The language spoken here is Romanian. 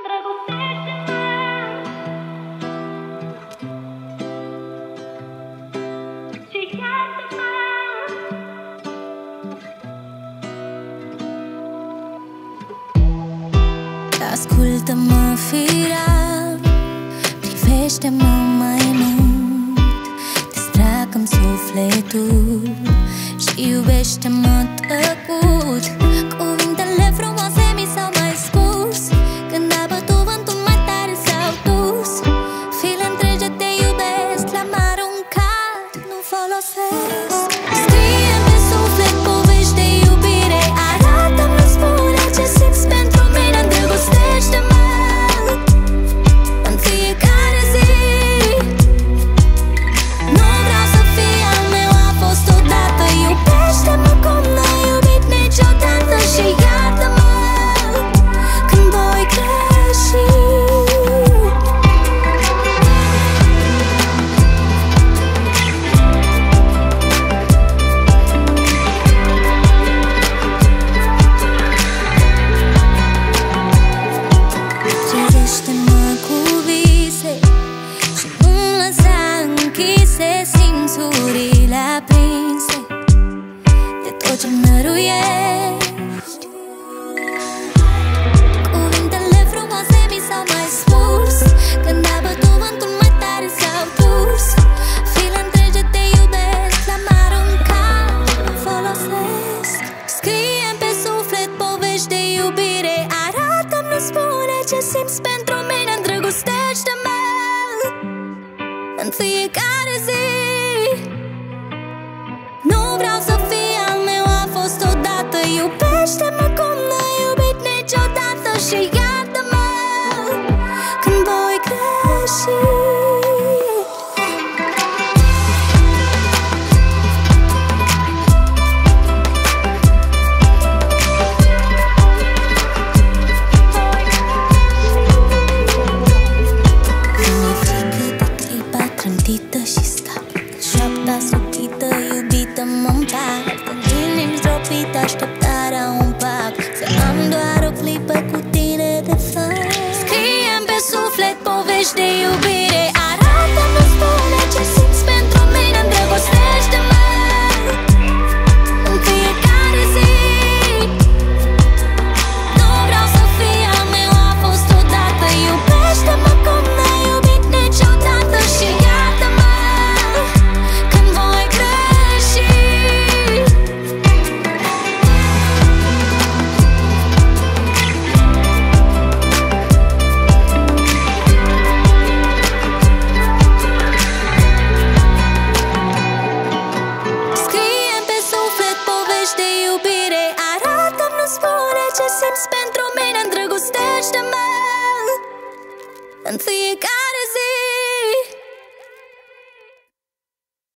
Ascultă-mă firav, privește-mă mai mult, distracă-mi sufletul și iubește-mă tăcut. Cuvintele frumoase mi s-au mai spus când a bătut vântul mai tare s-au dus. File întregi te iubesc, l-am aruncat, nu folosesc. Scrie pe suflet povești de iubire, arată-mi, nu spune ce simți pentru mine. Îndrăgostește-mă în fiecare zi. Nu vreau să fii al meu, a fost odată. Iubește-mă cum n-ai iubit niciodată și iartă-mă când voi greși. Trezește-mă cu vise și nu-mi lăsa închise simțurile aprinse de tot ce năruiești. Cuvintele frumoase mi s-au mai spus când a bătut vântul mai tare s-au dus. File întregi te iubesc, l-am aruncat, nu folosesc. Scrie-mi pe suflet povești de iubire, arată-mi, nu spune ce simți pentru mine. Îndrăgostește-mă în fiecare zi. Nu vreau să fii al meu, a fost odată. Iubește-mă cum n-ai iubit niciodată și iartă-mă când voi greși. Mi-e frică de clipa trântită și stau în șoapta subită, iubită-mă împart. Când inimi zdropite, așteptarea un pac, să am doar o clipă cu tine de fapt. Scrie-mi pe suflet povești de iubire, arată-mi, nu spune ce simți pentru mine. Îndrăgostește-mă în fiecare zi. Nu vreau să fii al meu, a fost odată. Iubește-mă cum n-ai iubit niciodată și iartă-mă când voi greși. Scrie-mi pe suflet povești de iubire, arată-mi, nu spune ce simți pentru mine. Îndrăgostește-mă în fiecare